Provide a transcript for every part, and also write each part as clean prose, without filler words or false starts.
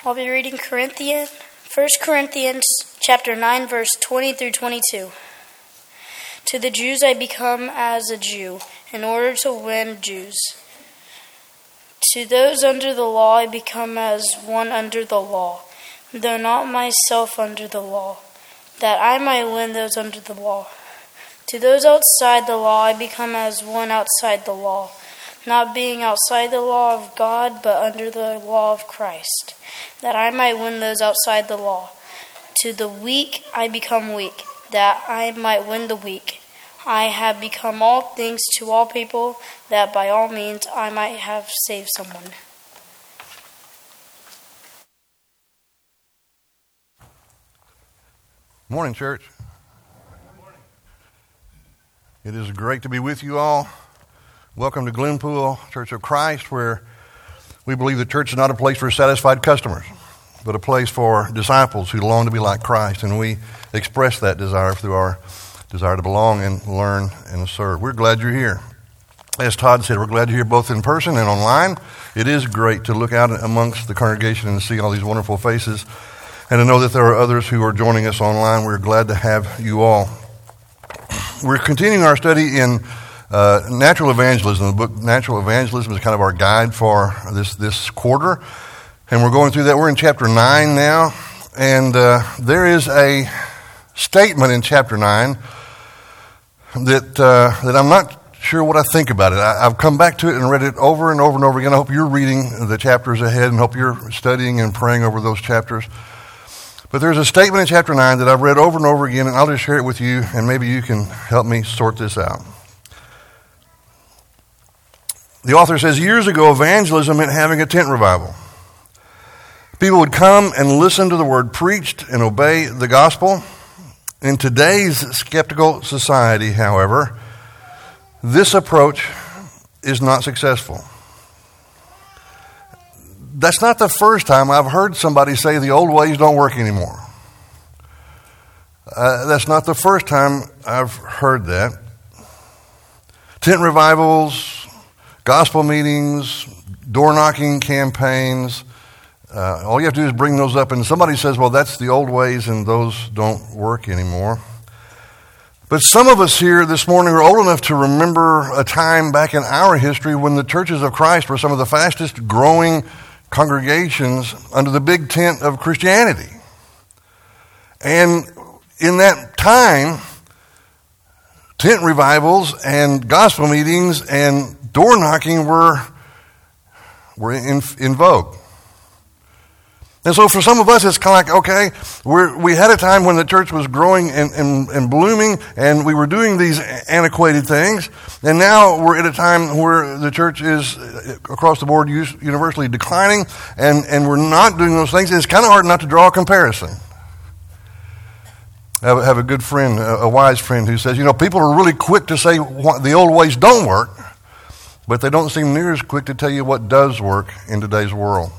I'll be reading 1 Corinthians chapter 9, verse 20 through 22. To the Jews I become as a Jew, in order to win Jews. To those under the law I become as one under the law, though not myself under the law, that I might win those under the law. To those outside the law I become as one outside the law, not being outside the law of God, but under the law of Christ, that I might win those outside the law. To the weak I become weak, that I might win the weak. I have become all things to all people, that by all means I might have saved someone. Morning, church. It is great to be with you all. Welcome to Glenpool Church of Christ, where we believe the church is not a place for satisfied customers, but a place for disciples who long to be like Christ, and we express that desire through our desire to belong and learn and serve. We're glad you're here. As Todd said, we're glad you're here both in person and online. It is great to look out amongst the congregation and see all these wonderful faces, and to know that there are others who are joining us online. We're glad to have you all. We're continuing our study in natural evangelism. The book Natural Evangelism is kind of our guide for this quarter, and we're going through that. We're in chapter 9 now, and there is a statement in chapter 9 that I'm not sure what I think about it. I've come back to it and read it over and over and over again. I hope you're reading the chapters ahead and hope you're studying and praying over those chapters. But there's a statement in chapter 9 that I've read over and over again, and I'll just share it with you, and maybe you can help me sort this out. The author says, years ago, evangelism meant having a tent revival. People would come and listen to the word preached and obey the gospel. In today's skeptical society, however, this approach is not successful. That's not the first time I've heard somebody say the old ways don't work anymore. That's not the first time I've heard that. Tent revivals, gospel meetings, door-knocking campaigns, all you have to do is bring those up, and somebody says, well, that's the old ways, and those don't work anymore. But some of us here this morning are old enough to remember a time back in our history when the churches of Christ were some of the fastest growing congregations under the big tent of Christianity. And in that time, tent revivals and gospel meetings and door knocking were in vogue. And so for some of us, it's kind of like, okay, we had a time when the church was growing and blooming, and we were doing these antiquated things, and now we're at a time where the church is, across the board, universally declining, and we're not doing those things. It's kind of hard not to draw a comparison. I have a good friend, a wise friend, who says, people are really quick to say the old ways don't work, but they don't seem near as quick to tell you what does work in today's world.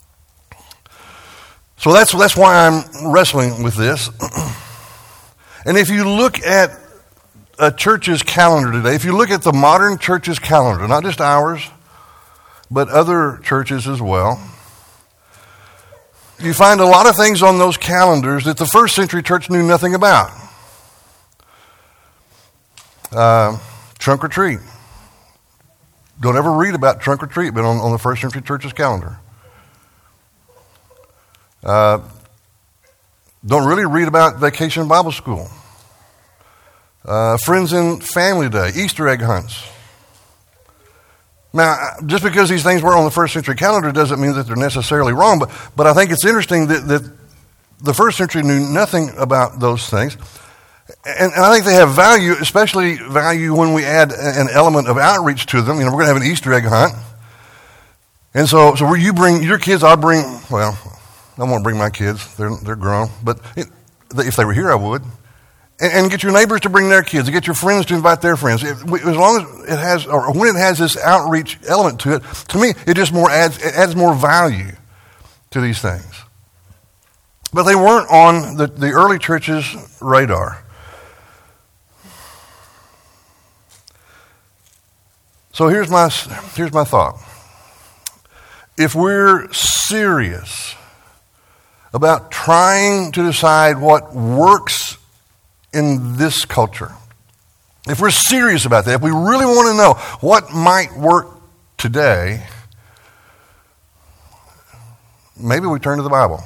So that's why I'm wrestling with this. And if you look at a church's calendar today, if you look at the modern church's calendar, not just ours, but other churches as well, you find a lot of things on those calendars that the first century church knew nothing about. Trunk or treat. Don't ever read about trunk or treat, but on the first century church's calendar. Don't really read about Vacation Bible School, Friends and Family Day, Easter egg hunts. Now, just because these things were on the first century calendar doesn't mean that they're necessarily wrong, but I think it's interesting that the first century knew nothing about those things. And I think they have value, especially value when we add an element of outreach to them. We're going to have an Easter egg hunt. And so where you bring your kids, I won't bring my kids. They're grown. But if they were here, I would. And get your neighbors to bring their kids. And get your friends to invite their friends. As long as it has, or when it has this outreach element to it, to me, it just adds more value to these things. But they weren't on the early church's radar. So here's my thought. If we're serious about trying to decide what works in this culture, if we're serious about that, if we really want to know what might work today, maybe we turn to the Bible.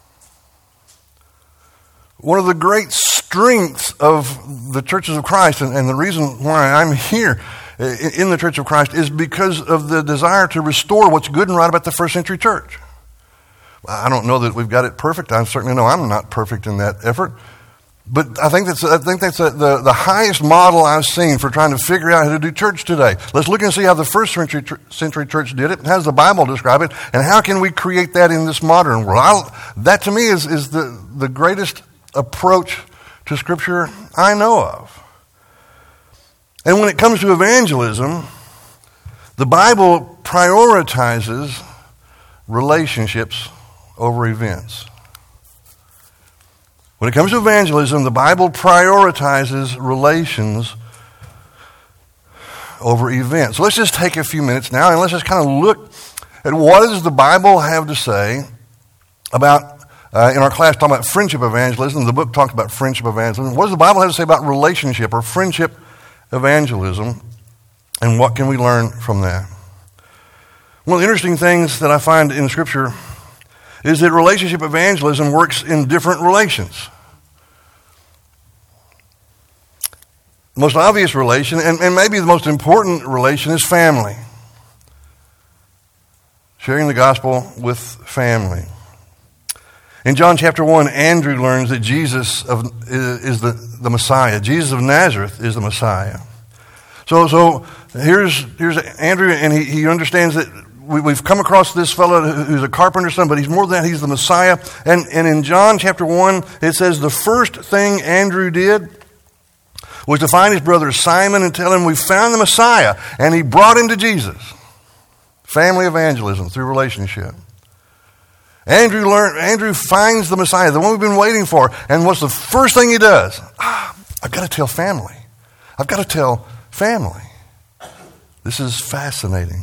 One of the great strengths of the churches of Christ, and the reason why I'm here in the Church of Christ, is because of the desire to restore what's good and right about the first century church. I don't know that we've got it perfect. I certainly know I'm not perfect in that effort. But I think that's the highest model I've seen for trying to figure out how to do church today. Let's look and see how the first century church did it. How does the Bible describe it? And how can we create that in this modern world? That to me is the greatest approach to Scripture I know of. And when it comes to evangelism, the Bible prioritizes relationships over events. When it comes to evangelism, the Bible prioritizes relations over events. So let's just take a few minutes now and let's just kind of look at what does the Bible have to say about, in our class talking about friendship evangelism, the book talks about friendship evangelism. What does the Bible have to say about relationship or friendship evangelism, and what can we learn from that? One of the interesting things that I find in Scripture is that relationship evangelism works in different relations. The most obvious relation, and maybe the most important relation, is family. Sharing the gospel with family. In John chapter 1, Andrew learns that Jesus is the Messiah. Jesus of Nazareth is the Messiah. So here's Andrew, and he understands that we've come across this fellow who's a carpenter's son, but he's more than that, he's the Messiah. And in John chapter 1, it says the first thing Andrew did was to find his brother Simon and tell him, we found the Messiah. And he brought him to Jesus. Family evangelism through relationship. Andrew finds the Messiah, the one we've been waiting for. And what's the first thing he does? I've got to tell family. I've got to tell family. This is fascinating.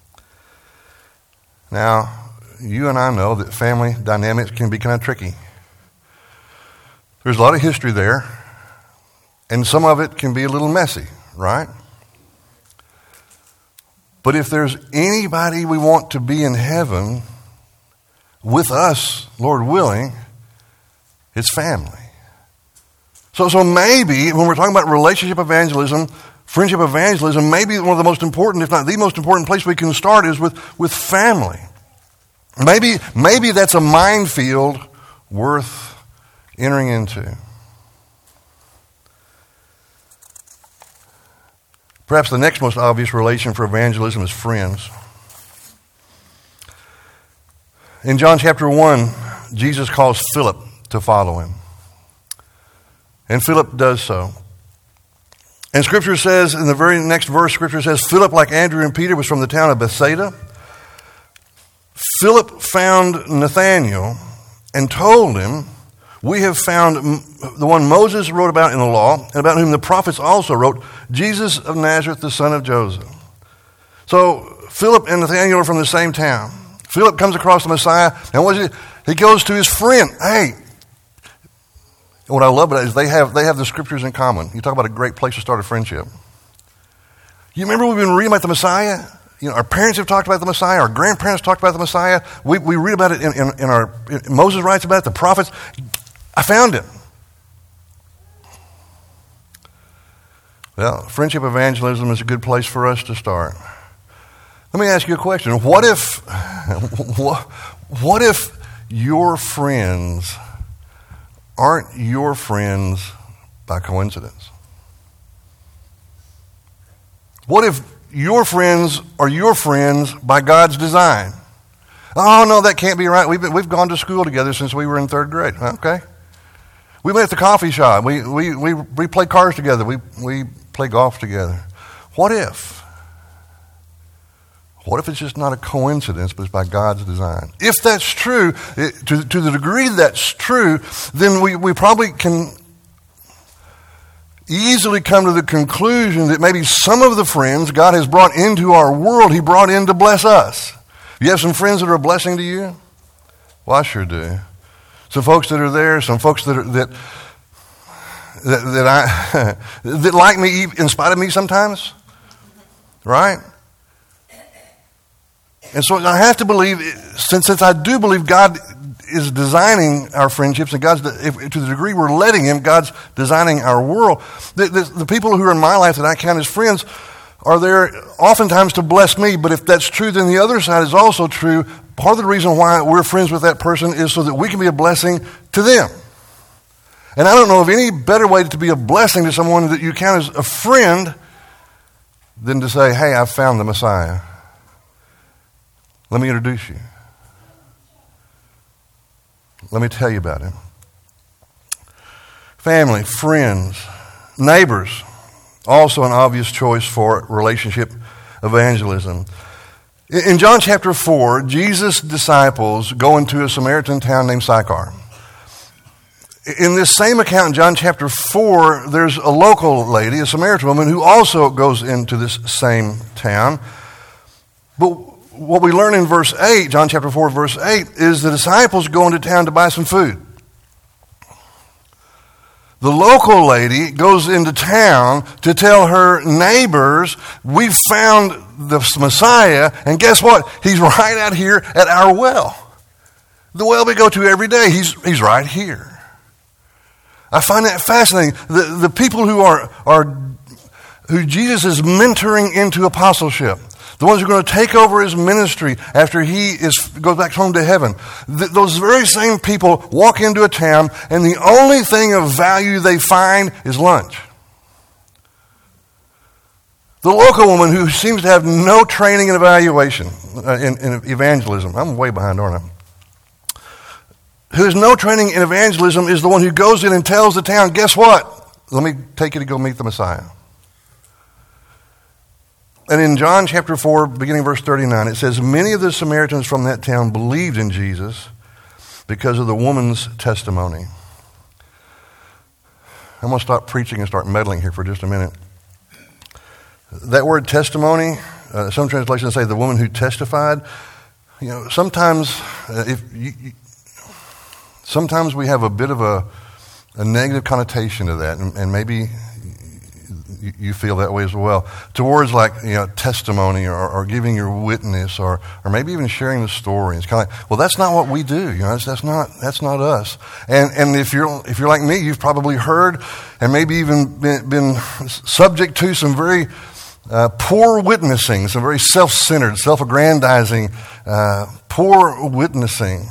Now, you and I know that family dynamics can be kind of tricky. There's a lot of history there, and some of it can be a little messy, right? But if there's anybody we want to be in heaven with us, Lord willing, it's family. So maybe when we're talking about relationship evangelism, friendship evangelism, maybe one of the most important, if not the most important place we can start is with family. Maybe that's a minefield worth entering into. Perhaps the next most obvious relation for evangelism is friends. In John chapter 1, Jesus calls Philip to follow him. And Philip does so. And Scripture says, in the very next verse, Scripture says, Philip, like Andrew and Peter, was from the town of Bethsaida. Philip found Nathanael and told him, we have found the one Moses wrote about in the law, and about whom the prophets also wrote, Jesus of Nazareth, the son of Joseph. So Philip and Nathanael are from the same town. Philip comes across the Messiah, and what is he goes to his friend. Hey, what I love about it is they have the Scriptures in common. You talk about a great place to start a friendship. You remember we've been reading about the Messiah? You know, our parents have talked about the Messiah. Our grandparents talked about the Messiah. We read about it in Moses writes about it. The prophets. I found him. Well, friendship evangelism is a good place for us to start. Let me ask you a question. What if your friends aren't your friends by coincidence? What if your friends are your friends by God's design? Oh, no, that can't be right. We've gone to school together since we were in third grade. Okay. We met at the coffee shop. We play cards together. We play golf together. What if? What if it's just not a coincidence, but it's by God's design? If that's true, to the degree that's true, then we probably can easily come to the conclusion that maybe some of the friends God has brought into our world, He brought in to bless us. You have some friends that are a blessing to you? Well, I sure do. Some folks that are there, some folks that that like me in spite of me sometimes, right? And so I have to believe, since I do believe God is designing our friendships, and God's, to the degree we're letting Him, God's designing our world. The people who are in my life that I count as friends are there oftentimes to bless me, but if that's true, then the other side is also true. Part of the reason why we're friends with that person is so that we can be a blessing to them. And I don't know of any better way to be a blessing to someone that you count as a friend than to say, hey, I've found the Messiah. Let me introduce you. Let me tell you about him. Family, friends, neighbors, also an obvious choice for relationship evangelism. In John chapter 4, Jesus' disciples go into a Samaritan town named Sychar. In this same account in John chapter 4, there's a local lady, a Samaritan woman, who also goes into this same town. But what we learn in verse 8, John chapter 4, verse 8, is the disciples go into town to buy some food. The local lady goes into town to tell her neighbors, we've found the Messiah, and guess what? He's right out here at our well. The well we go to every day, he's right here. I find that fascinating. The people who Jesus is mentoring into apostleship, the ones who are going to take over his ministry after he goes back home to heaven, those very same people walk into a town, and the only thing of value they find is lunch. The local woman who seems to have no training in evaluation, in evangelism, I'm way behind, aren't I? Who has no training in evangelism is the one who goes in and tells the town, guess what? Let me take you to go meet the Messiah. And in John chapter 4, beginning verse 39, it says, many of the Samaritans from that town believed in Jesus because of the woman's testimony. I'm going to stop preaching and start meddling here for just a minute. That word testimony, some translations say the woman who testified. You know, sometimes sometimes we have a bit of a negative connotation to that, and maybe you feel that way as well, towards like, you know, testimony or giving your witness or maybe even sharing the story. It's kind of like, well, that's not what we do. You know, that's not us. And if you're like me, you've probably heard and maybe even been subject to some very poor witnessing, some very self-centered, self-aggrandizing, poor witnessing.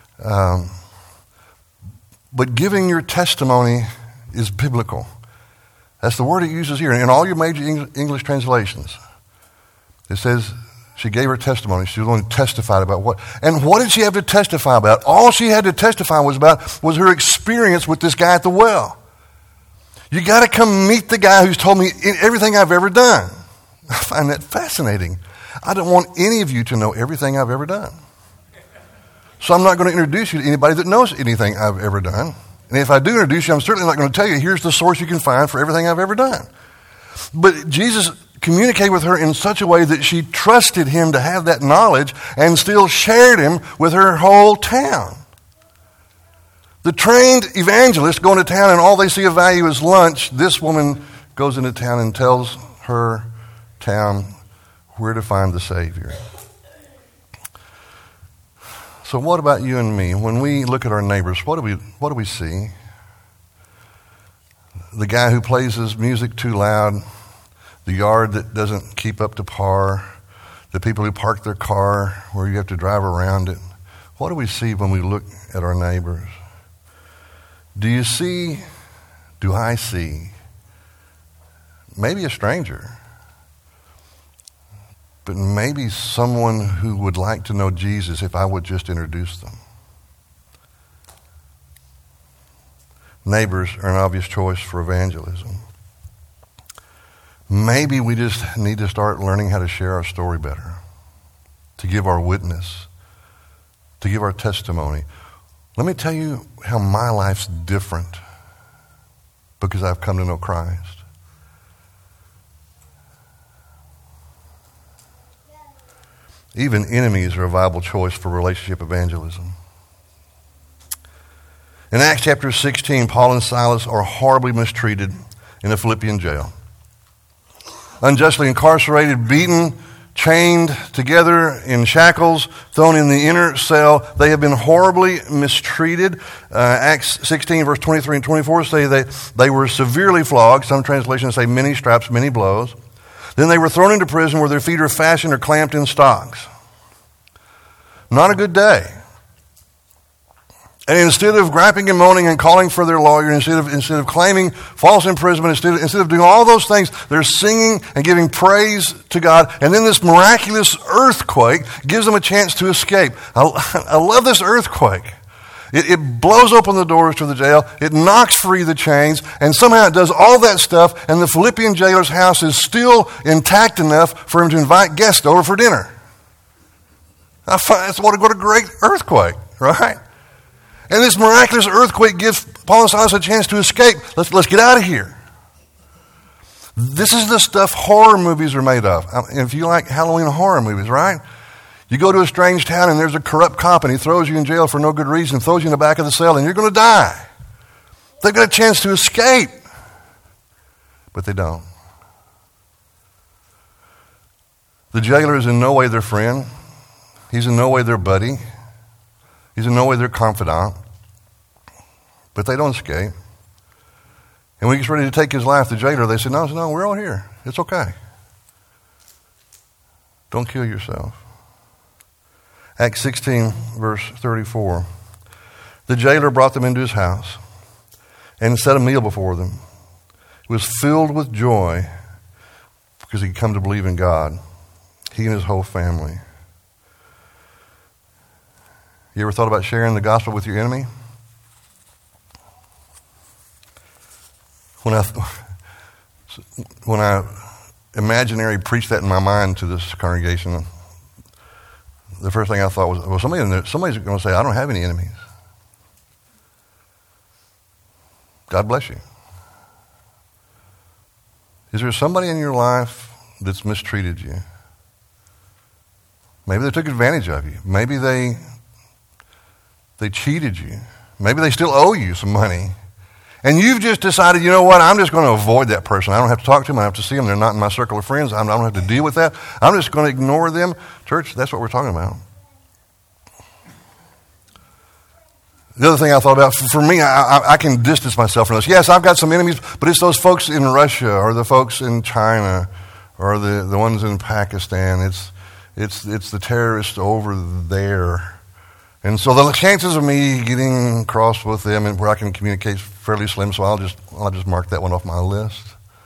But giving your testimony is biblical. That's the word it uses here. In all your major English translations, it says she gave her testimony. She was the one who testified about what. And what did she have to testify about? All she had to testify was her experience with this guy at the well. You got to come meet the guy who's told me everything I've ever done. I find that fascinating. I don't want any of you to know everything I've ever done. So I'm not going to introduce you to anybody that knows anything I've ever done. And if I do introduce you, I'm certainly not going to tell you, here's the source you can find for everything I've ever done. But Jesus communicated with her in such a way that she trusted him to have that knowledge and still shared him with her whole town. The trained evangelist go into town and all they see of value is lunch. This woman goes into town and tells her town where to find the Savior. So what about you and me? When we look at our neighbors, what do we see? The guy who plays his music too loud, the yard that doesn't keep up to par, the people who park their car where you have to drive around it. What do we see when we look at our neighbors? Do I see maybe a stranger, but maybe someone who would like to know Jesus if I would just introduce them? Neighbors are an obvious choice for evangelism. Maybe we just need to start learning how to share our story better, to give our witness, to give our testimony. Let me tell you how my life's different because I've come to know Christ. Even enemies are a viable choice for relationship evangelism. In Acts chapter 16, Paul and Silas are horribly mistreated in a Philippian jail. Unjustly incarcerated, beaten, chained together in shackles, thrown in the inner cell. They have been horribly mistreated. Acts 16, verse 23 and 24 say they were severely flogged. Some translations say many straps, many blows. Then they were thrown into prison where their feet are fastened or clamped in stocks. Not a good day. And instead of griping and moaning and calling for their lawyer, instead of claiming false imprisonment, instead of doing all those things, they're singing and giving praise to God. And then this miraculous earthquake gives them a chance to escape. I love this earthquake. It blows open the doors to the jail. It knocks free the chains. And somehow it does all that stuff. And the Philippian jailer's house is still intact enough for him to invite guests over for dinner. What a great earthquake, right? And this miraculous earthquake gives Paul and Silas a chance to escape. Let's get out of here. This is the stuff horror movies are made of. If you like Halloween horror movies, right? You go to a strange town and there's a corrupt cop and he throws you in jail for no good reason, throws you in the back of the cell, and you're going to die. They've got a chance to escape. But they don't. The jailer is in no way their friend. He's in no way their buddy. He's in no way their confidant. But they don't escape. And when he gets ready to take his life, the jailer, they said, no, we're all here. It's okay. Don't kill yourself. Acts 16, verse 34. The jailer brought them into his house and set a meal before them. He was filled with joy because he'd come to believe in God, he and his whole family. You ever thought about sharing the gospel with your enemy? When I imaginary preached that in my mind to this congregation, the first thing I thought was, well, somebody's going to say, I don't have any enemies. God bless you. Is there somebody in your life that's mistreated you? Maybe they took advantage of you. Maybe they cheated you. Maybe they still owe you some money. And you've just decided, you know what, I'm just going to avoid that person. I don't have to talk to them. I don't have to see them. They're not in my circle of friends. I don't have to deal with that. I'm just going to ignore them. Church, that's what we're talking about. The other thing I thought about, for me, I can distance myself from this. Yes, I've got some enemies, but it's those folks in Russia or the folks in China or the ones in Pakistan. It's the terrorists over there. And so the chances of me getting cross with them and where I can communicate is fairly slim, so I'll just mark that one off my list.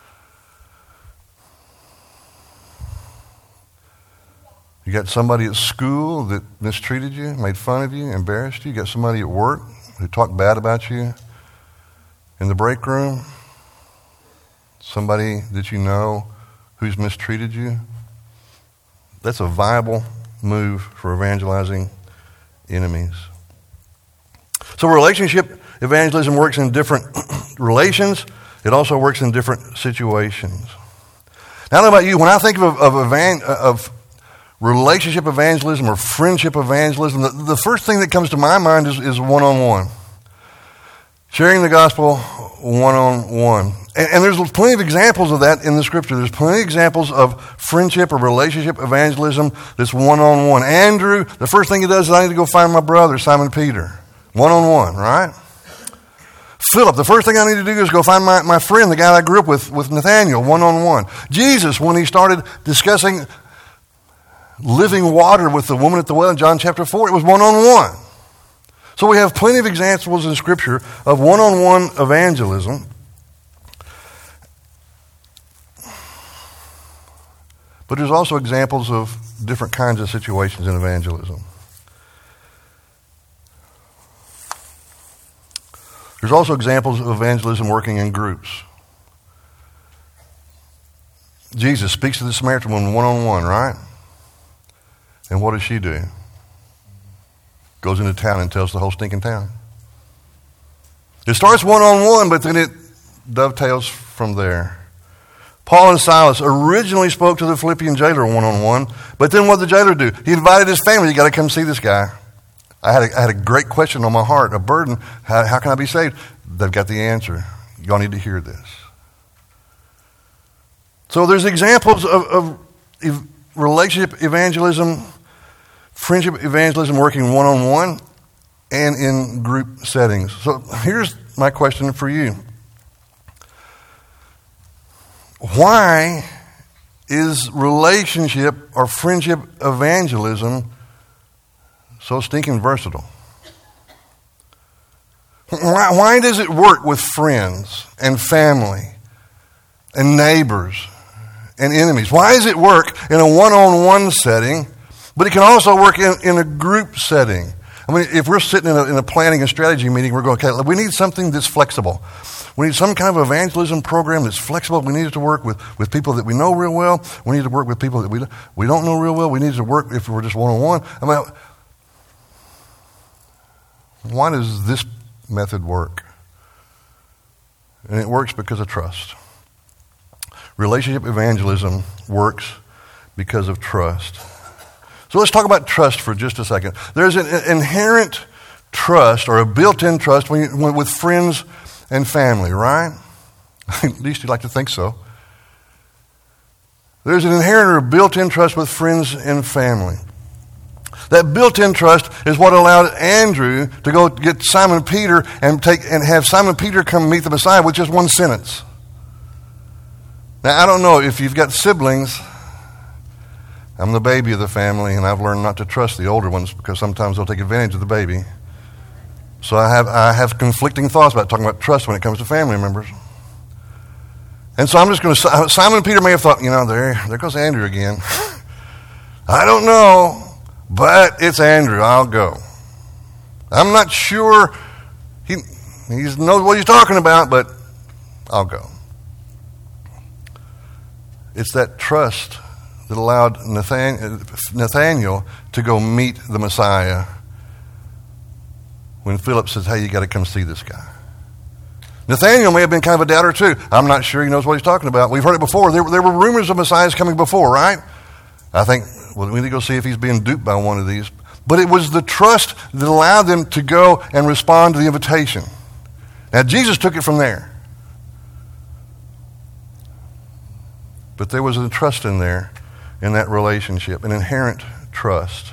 You got somebody at school that mistreated you, made fun of you, embarrassed you. You got somebody at work who talked bad about you in the break room. Somebody that you know who's mistreated you. That's a viable move for evangelizing enemies. So relationship evangelism works in different relations. It also works in different situations. Now, I don't know about you. When I think of relationship evangelism or friendship evangelism, the first thing that comes to my mind is one-on-one. Sharing the gospel one-on-one. And there's plenty of examples of that in the scripture. There's plenty of examples of friendship or relationship evangelism that's one-on-one. Andrew, the first thing he does is, I need to go find my brother, Simon Peter. One-on-one, right? Philip, the first thing I need to do is go find my friend, the guy I grew up with Nathaniel, one-on-one. Jesus, when he started discussing living water with the woman at the well in John chapter 4, it was one-on-one. So we have plenty of examples in Scripture of one-on-one evangelism. But there's also examples of different kinds of situations in evangelism. There's also examples of evangelism working in groups. Jesus speaks to the Samaritan woman one-on-one, right? And what does she do? Goes into town and tells the whole stinking town. It starts one-on-one, but then it dovetails from there. Paul and Silas originally spoke to the Philippian jailer one-on-one, but then what did the jailer do? He invited his family. You got to come see this guy. I had a great question on my heart, a burden. How can I be saved? They've got the answer. Y'all need to hear this. So there's examples of relationship evangelism, friendship evangelism working one-on-one and in group settings. So here's my question for you. Why is relationship or friendship evangelism so stinking versatile? Why does it work with friends and family and neighbors and enemies? Why does it work in a one-on-one setting, but it can also work in a group setting? I mean, if we're sitting in a planning and strategy meeting, we're going, okay, we need something that's flexible. We need some kind of evangelism program that's flexible. We need it to work with people that we know real well. We need to work with people that we don't know real well. We need to work if we're just one-on-one. I mean, why does this method work? And it works because of trust. Relationship evangelism works because of trust. So let's talk about trust for just a second. There's an inherent trust or a built-in trust with friends and family, right? At least you'd like to think so. There's an inherent or built-in trust with friends and family. That built-in trust is what allowed Andrew to go get Simon Peter and have Simon Peter come meet the Messiah with just one sentence. Now, I don't know if you've got siblings. I'm the baby of the family, and I've learned not to trust the older ones because sometimes they'll take advantage of the baby. So I have conflicting thoughts about talking about trust when it comes to family members. And so I'm just going to, Simon Peter may have thought, there goes Andrew again. I don't know, but it's Andrew. I'll go. I'm not sure he knows what he's talking about, but I'll go. It's that trust that allowed Nathaniel to go meet the Messiah when Philip says, hey, you got to come see this guy. Nathaniel may have been kind of a doubter too. I'm not sure he knows what he's talking about. We've heard it before. There were rumors of Messiahs coming before, right? I think, we need to go see if he's being duped by one of these. But it was the trust that allowed them to go and respond to the invitation. Now, Jesus took it from there. But there was a trust in there, in that relationship, an inherent trust.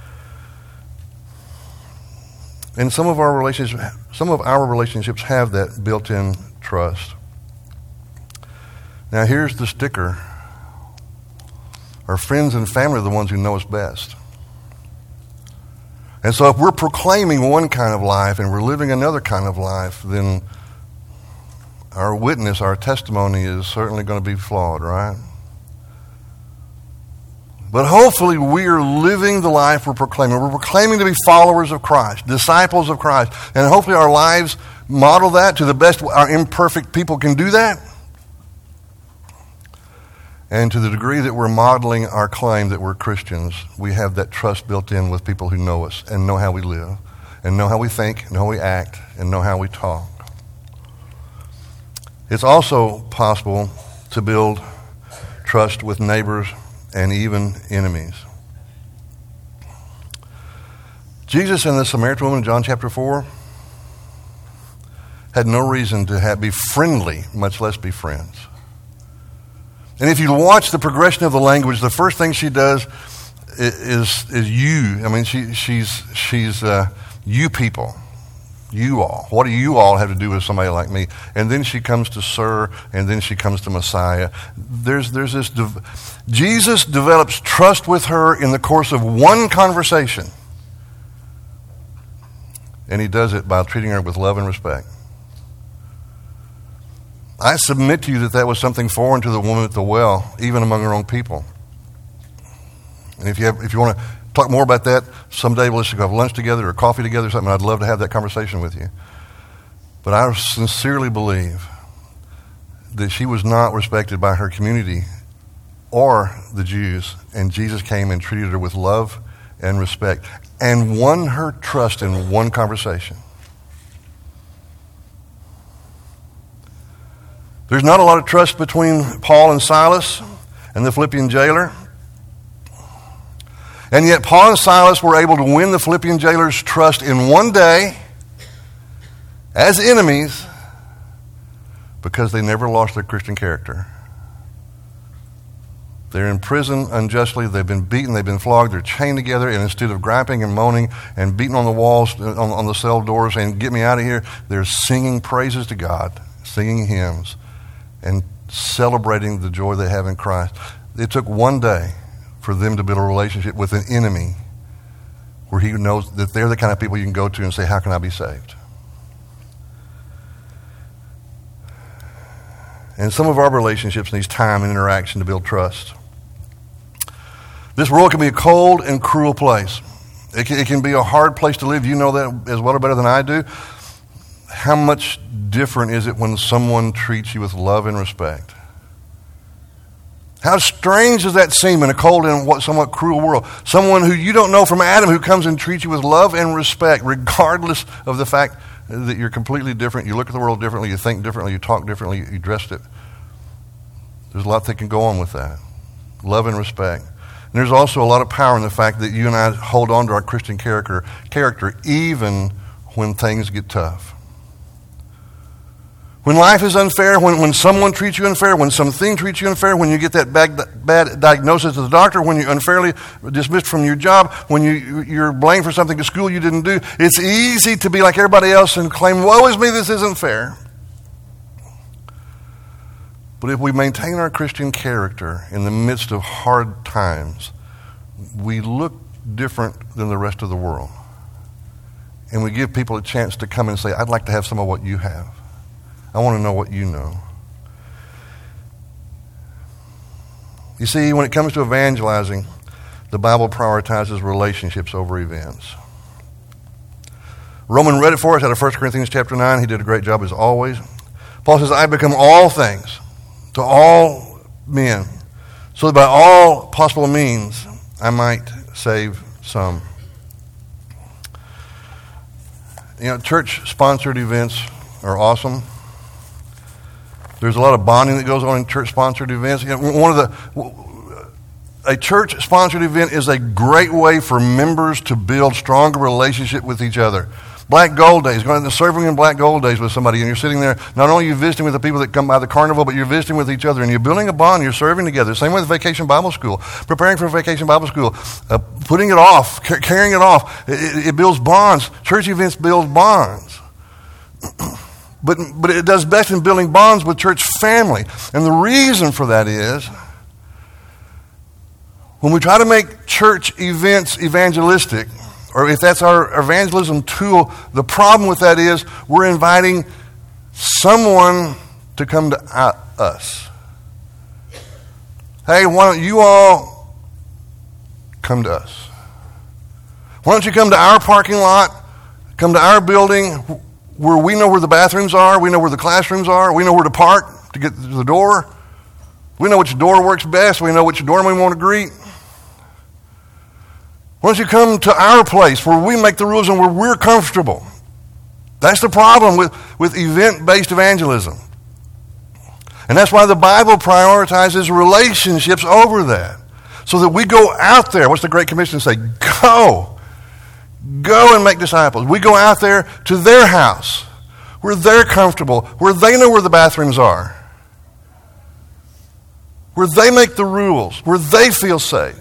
And some of our relationships have that built-in trust. Now here's the sticker. Our friends and family are the ones who know us best. And so if we're proclaiming one kind of life and we're living another kind of life, then our witness, our testimony is certainly going to be flawed, right? But hopefully we are living the life we're proclaiming. We're proclaiming to be followers of Christ, disciples of Christ. And hopefully our lives model that to the best our imperfect people can do that. And to the degree that we're modeling our claim that we're Christians, we have that trust built in with people who know us and know how we live, and know how we think, know how we act, and know how we talk. It's also possible to build trust with neighbors and even enemies. Jesus and the Samaritan woman in John chapter 4 had no reason to be friendly, much less be friends. And if you watch the progression of the language, the first thing she does is you. I mean, she's you people. You all. What do you all have to do with somebody like me? And then she comes to Sir, and then she comes to Messiah. There's this. Jesus develops trust with her in the course of one conversation. And he does it by treating her with love and respect. I submit to you that was something foreign to the woman at the well, even among her own people. And if you want to talk more about that, someday let's go have lunch together or coffee together or something. I'd love to have that conversation with you. But I sincerely believe that she was not respected by her community or the Jews, and Jesus came and treated her with love and respect and won her trust in one conversation. There's not a lot of trust between Paul and Silas and the Philippian jailer. And yet Paul and Silas were able to win the Philippian jailer's trust in one day as enemies because they never lost their Christian character. They're in prison unjustly. They've been beaten. They've been flogged. They're chained together. And instead of griping and moaning and beating on the walls, on the cell doors, saying, "Get me out of here," they're singing praises to God, singing hymns, and celebrating the joy they have in Christ. It took one day for them to build a relationship with an enemy where he knows that they're the kind of people you can go to and say, "How can I be saved?" And some of our relationships needs time and interaction to build trust. This world can be a cold and cruel place. It can be a hard place to live. You know that as well or better than I do. How much different is it when someone treats you with love and respect? How strange does that seem in a cold and somewhat cruel world? Someone who you don't know from Adam who comes and treats you with love and respect, regardless of the fact that you're completely different, you look at the world differently, you think differently, you talk differently, you dress it. There's a lot that can go on with that. Love and respect. And there's also a lot of power in the fact that you and I hold on to our Christian character even when things get tough. When life is unfair, when someone treats you unfair, when something treats you unfair, when you get that bad diagnosis at the doctor, when you're unfairly dismissed from your job, when you're blamed for something at school you didn't do, it's easy to be like everybody else and claim, "Woe is me, this isn't fair." But if we maintain our Christian character in the midst of hard times, we look different than the rest of the world. And we give people a chance to come and say, "I'd like to have some of what you have. I want to know what you know." You see, when it comes to evangelizing, the Bible prioritizes relationships over events. Roman read it for us out of 1 Corinthians chapter 9. He did a great job as always. Paul says, "I become all things to all men, so that by all possible means I might save some." You know, church-sponsored events are awesome. There's a lot of bonding that goes on in church-sponsored events. You know, a church-sponsored event is a great way for members to build stronger relationship with each other. Black Gold Days, going to serving in Black Gold Days with somebody, and you're sitting there, not only are you visiting with the people that come by the carnival, but you're visiting with each other, and you're building a bond, you're serving together. Same with Vacation Bible School. Preparing for Vacation Bible School, putting it off, carrying it off, it builds bonds. Church events build bonds. But it does best in building bonds with church family. And the reason for that is, when we try to make church events evangelistic, or if that's our evangelism tool, the problem with that is we're inviting someone to come to us. Hey, why don't you all come to us? Why don't you come to our parking lot, come to our building where we know where the bathrooms are, we know where the classrooms are, we know where to park to get to the door. We know which door works best, we know which dorm we want to greet. Why don't you come to our place where we make the rules and where we're comfortable? That's the problem with event-based evangelism. And that's why the Bible prioritizes relationships over that. So that we go out there. What's the Great Commission say? Go. Go and make disciples. We go out there to their house where they're comfortable, where they know where the bathrooms are, where they make the rules, where they feel safe.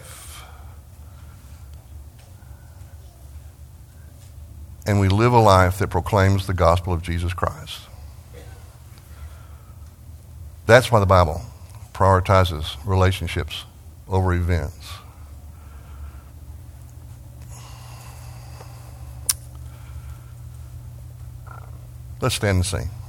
And we live a life that proclaims the gospel of Jesus Christ. That's why the Bible prioritizes relationships over events. Let's stand and sing.